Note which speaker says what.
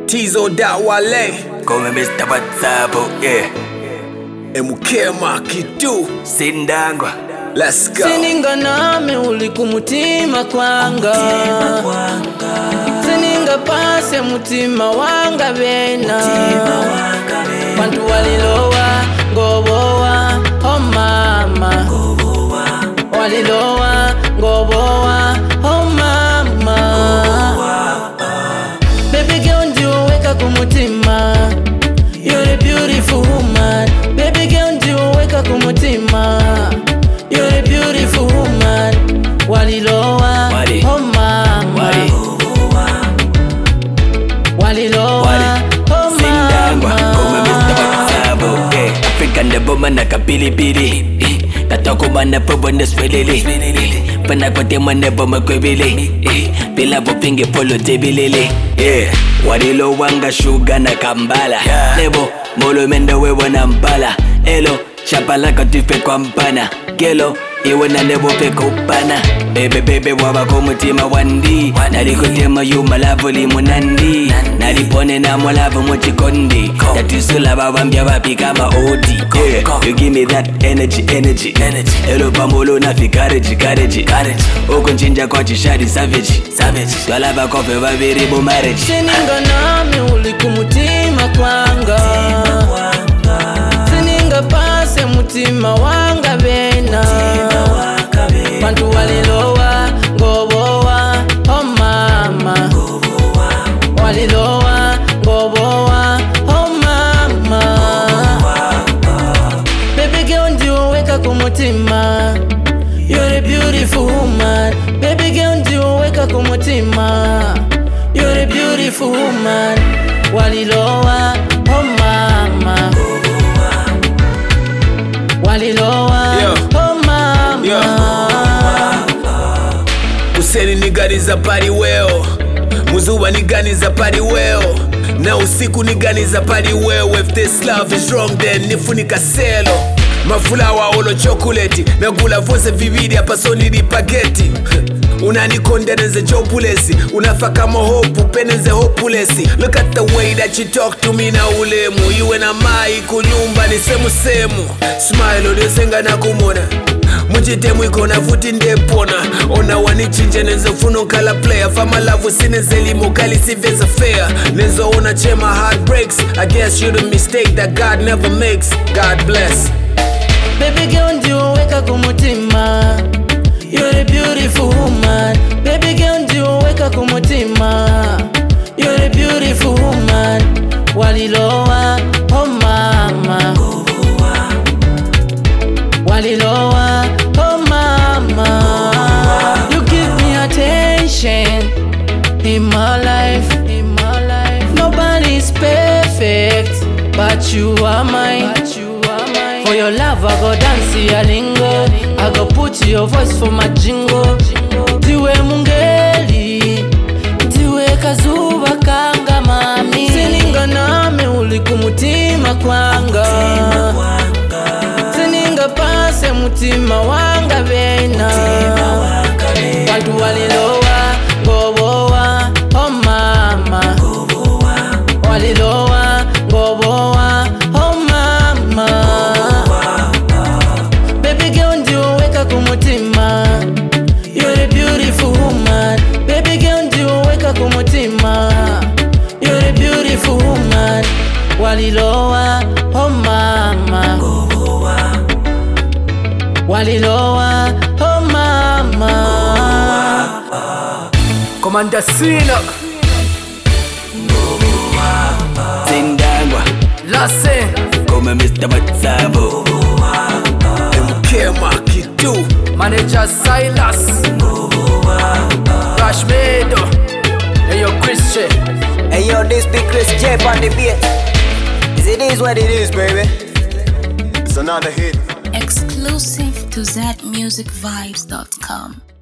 Speaker 1: Tizo da Wale
Speaker 2: Come Mr. WhatsApp, yeah.
Speaker 1: Emukema Kitu
Speaker 2: Sindangwa.
Speaker 1: Let's go.
Speaker 3: Sininga nami ulikumutima kwanga Sininga pase mutima wanga bena Bantu walilowa ngobowa oh mama Walilowa ngobowa oh mama Baby girl ndio weka kumutima You're a beautiful woman Baby girl ndio weka kumutima You're a beautiful woman Walilowa oh mama Walilowa oh mama
Speaker 2: Come Mr. WhatsApp, yeah. African the woman naka pili Katoko mana pobo na swelele Pana kote mana boma kwebele Pila popinge polo tebilele Yeah, warilo wanga sugar na kambala Nebo, molo menda wewa na mpala Elo, chapala katufe kwa mpana Kelo, iwe na nebo peko upana Bebe waba kumutima wandi Narikutema yuma lavo limunandi Naripone na mwalavo mochikondi Tatusula babambia wapi kama odi Yeah, you give me that energy Elo pamolo na fi courage Oko nchinja kwa chishadi savage Twalaba kofe babiri bo marriage
Speaker 3: Sininga nami ulikumutima kwanga Sininga pase mutima wanga bena Bantu walilowa ngobowa oh mama Walilowa ngobowa oh mama Baby girl ndio weka kumutima You're a beautiful woman Baby girl ndio weka kumutima You're a beautiful woman Walilowa oh mama Walilowa oh mama
Speaker 1: Useni niganiza pari weo Muzuba niganiza pari weo Na usiku niganiza pari weo If this love is wrong then nifunika selo Mafulawa olo chocolate Nagula vose vividi hapa so nili pageti Unanikondeneze jopulesi Unafaka mohopu peneze hopulesi Look at the way that you talk to me na ulemu Iwe na mai kunyumba ni semu Smile odiosenga na kumona Mujitemu iko na futi ndepona Ona wanichinje nenzo funo kala player Fama lavu sineze limo kali siveza fair Nenzo ona chema heartbreaks I guess you're the mistake that God never makes God bless.
Speaker 3: Baby girl ndio weka kumutima You're a beautiful woman Baby girl ndio weka kumutima You're a beautiful woman Walilowa oh mama Walilowa oh mama You give me attention In my life Nobody's perfect But you are mine For your love I go dance ya lingo I go put your voice for my jingle Diwe mungeli Diwe kazuba kanga mami Sininga nami ulikumutima kwanga Sininga pase mutima wanga bena Bantu walilowa ngobowa oh mama Walilowa ngobowa oh mama Baby girl ndio weka kumutima You're a beautiful woman Baby girl ndio weka kumutima You're a beautiful woman Walilowa oh mama Walilowa oh mama
Speaker 1: Commander Sinok
Speaker 2: Sindangwa.
Speaker 1: Lase
Speaker 2: Come Mr. WhatsApp.
Speaker 1: Emukema Kitu
Speaker 3: Manager Silas
Speaker 1: Rashmedo Eyo Christian
Speaker 4: Hey yo, this big Chris J on the beat. It is what it is, baby.
Speaker 5: It's another hit.
Speaker 6: Exclusive to ZMusicVibes.com.